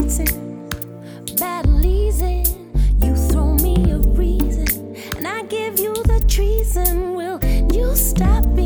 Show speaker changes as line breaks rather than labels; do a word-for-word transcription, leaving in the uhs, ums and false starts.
dancing, battle easing. You throw me a reason, and I give you the treason. Will you stop being